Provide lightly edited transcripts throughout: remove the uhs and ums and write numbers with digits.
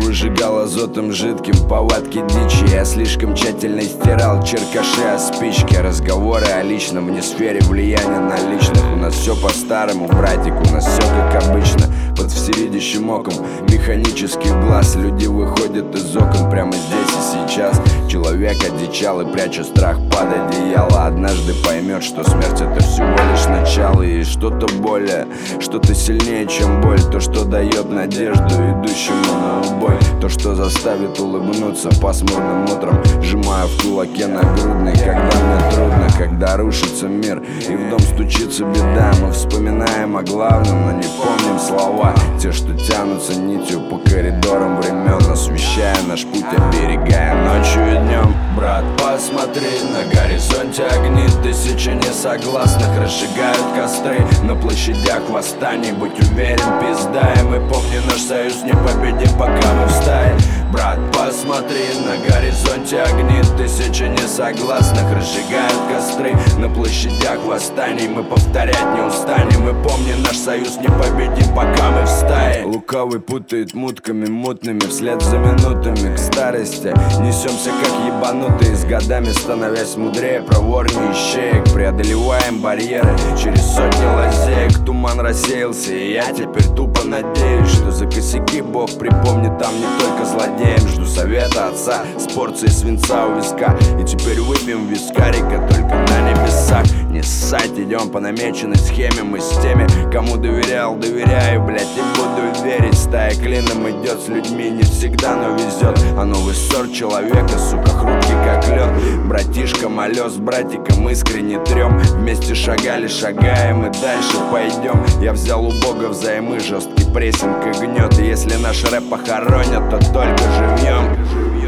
выжигал азотом жидким повадки дичи. Я слишком тщательно стирал черкаши о спичке. Разговоры о личном вне сфере влияния на личных. У нас все по-старому, братик, у нас все как обычно. Под всевидящим оком механических глаз люди выходят из окон прямо здесь и сейчас. Человек одичал и пряча страх под одеяло. Однажды поймет, что смерть это всего лишь начало. И что-то более, что-то сильнее, чем боль. То, что дает надежду идущему на убой. То, что заставит улыбнуться пасмурным утром, сжимая в кулаке нагрудный. Когда мне трудно, когда рушится мир и в дом стучится беда, мы вспоминаем о главном, но не помним слова. Те, что тянутся нитью по коридорам времен, освещая наш путь, оберегая ночью и днем. Брат, посмотри, на горизонте огни тысячи несогласных разжигают костры на площадях восстаний. Будь уверен, пизда, и мы помни, наш союз непобедим, пока мы в стае. Брат, посмотри, на горизонте огни тысячи несогласных разжигают костры на площадях восстаний. Мы повторять не устанем, и помни, наш союз непобедим, пока мы в стае. Лукавый путает мутками мутными вслед за минутами к старости. Несемся как ебанутые, с годами становясь мудрее, проворнее ищеек. Преодолеваем барьеры через сотни лазеек. Туман рассеялся, и я теперь тупо надеюсь, что за косяки Бог припомнит там не только злодеям. Жду совета отца с порцией свинца у виска. И теперь выпьем вискарика только на небесах. Не ссать, идем по намеченной схеме. Мы с теми, кому доверял, доверяю, блять, и буду верить. Стая клином идет с людьми, не всегда, но везет. А новый сорт человека, сука, хрупкий как лед. Братишка молё с братиком искренне трем. Вместе шагали, шагаем и дальше пойдем. Я взял у Бога взаймы, жесткий прессинг и гнет. И если наш рэп похоронят, то только живьем.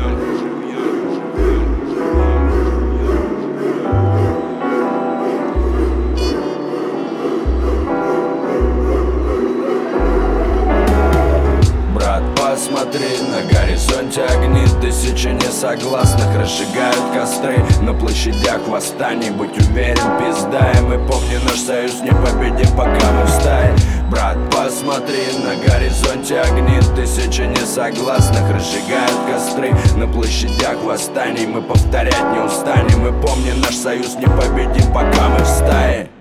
Посмотри, на горизонте огни тысячи несогласных разжигают костры на площадях восстаний. Будь уверен, пизда, и мы помни, наш союз непобедим, пока мы в стае. Брат, посмотри, на горизонте огни тысячи несогласных разжигают костры на площадях восстаний. Мы повторять не устанем, и помни, наш союз непобедим, пока мы в стае.